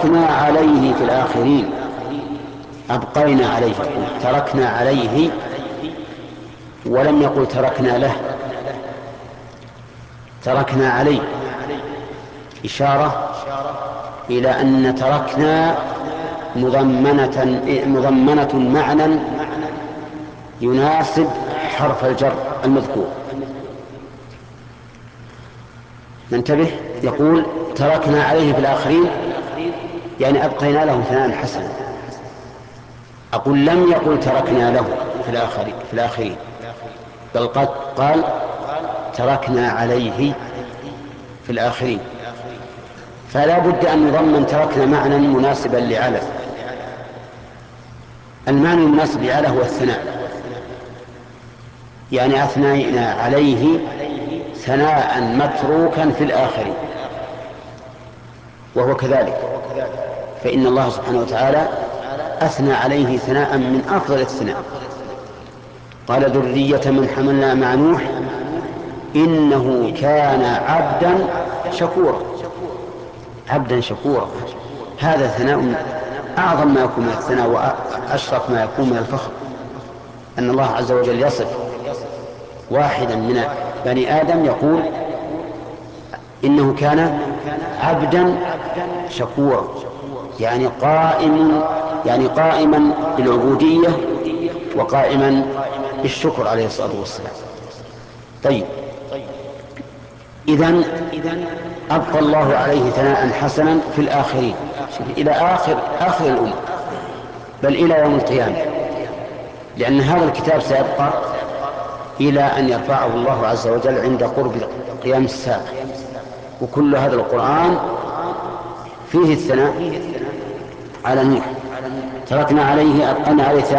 تركنا عليه في الآخرين. أبقينا عليه، تركنا عليه، ولم يقل تركنا له، تركنا عليه، إشارة إلى أن تركنا مضمنة معنى يناسب حرف الجر المذكور. ننتبه، يقول تركنا عليه في الآخرين، يعني أبقينا له ثناء حسنا. أقول لم يقل تركنا له في الآخرين، بل قال تركنا عليه في الآخرين. فلا بد أن نضمن تركنا معنى مناسبا لعله. المعنى المناسب لعله هو الثناء، يعني أثنينا عليه ثناء متروكا في الآخرين، وهو كذلك، فإن الله سبحانه وتعالى أثنى عليه ثناء من أفضل الثناء. قال ذرية من حملنا مع نوح إنه كان عبدا شكورا. عبدا شكورا، هذا ثناء أعظم ما يكون من الثناء وأشرف ما يكون من الفخر، أن الله عز وجل يصف واحدا من بني آدم يقول إنه كان عبدا شكورا، يعني قائما بالعبودية وقائما بالشكر عليه الصلاة والسلام. طيب، إذن أبقى الله عليه ثناء حسنا في الآخرين، إلى آخر الأمة، بل إلى يوم القيامة، لأن هذا الكتاب سيبقى إلى أن يرفعه الله عز وجل عند قرب قيام الساعة. وكل هذا القرآن فيه الثناء على نوح. تركنا عليه، أبقينا عليه